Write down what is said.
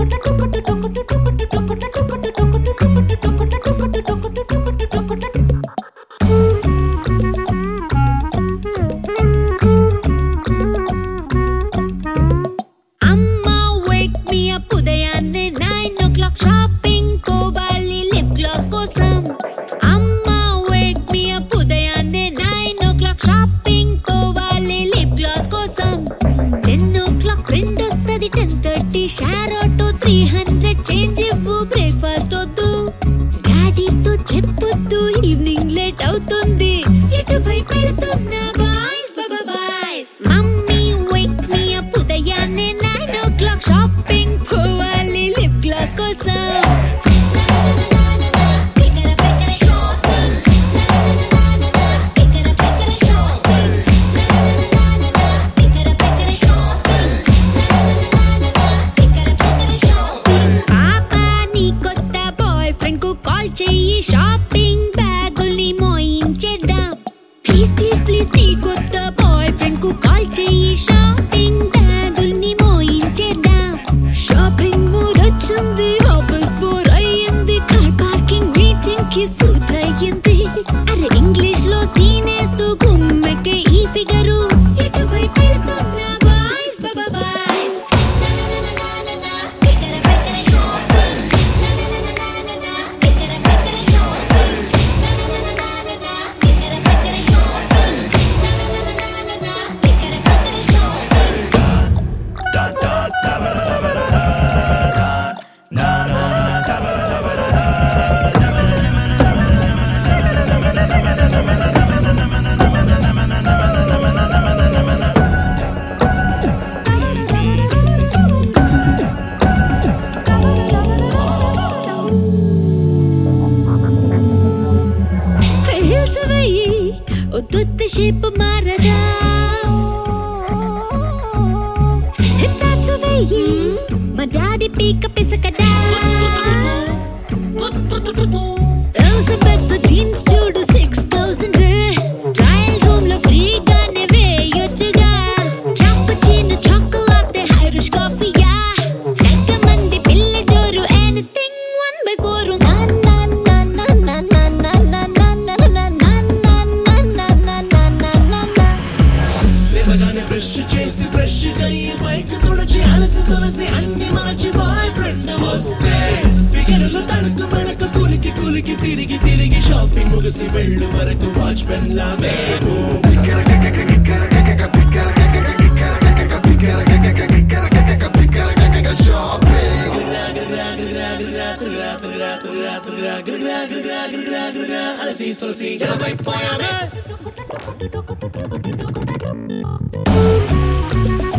share auto 300 change ఇవ్వు breakfast వద్దు డాడీతో చెప్పొద్దు ఈవినింగ్ లేట్ అవుతుంది ఎటువైపు వెళ్తున్నా boys boys mummy wake me up ఉదయాన్నే 9 o'clock షాపింగ్ పోవాలి లిప్ గ్లాస్ కోసం చెయ్యి షాపింగ్ బ్యాగుల్ని మోయించేద్దాం ప్లీజ్ ప్లీజ్ ప్లీజ్ నీ కొత్త బాయ్ ఫ్రెండ్ కు కాల్ చెయ్యి షాపింగ్ బ్యాగుల్ని మోయించేద్దాం షాపింగ్ మూడ్ వచ్చింది ఆఫీస్ బోర్ అయ్యింది కార్ పార్కింగ్ మీటింగ్ కి సూట్ అయ్యింది అరే ఇంగ్లీష్ లో సీనేస్తూ గుమ్మెకే ఈ ఫిగరు ఎటువైపు వెళ్తున్నా బాయ్స్ బాయ్స్ ఉత్తుత్తి షేప్ మారదా టాటూ వేయి మా డాడీ పీక పిసకడా ఎలిజబెత్ జీన్స్ చూడు 6000 ట్రయల్ రూమ్ లో ఫ్రీగానే వేయొచ్చుగా క్యాపుచినో చాకోలాటే ఐరిష్ కాఫీయా ఎక్కమంది పిల్ల జోరు ఎనీథింగ్ 1/4 ఫ్రెష్ గా ఈ బైక్ తుడిచి అలసి సొలసి అన్ని మరచి బాయ్ ఫ్రెండ్ వస్తే ఫిగర్లు తలకు మెడకు కులికి తిరిగి షాపింగ్ ముగిసి వెళ్ళు వరకు వాచ్ పెన్ లా వేవు అలసి సొలసి గలవైపోయామే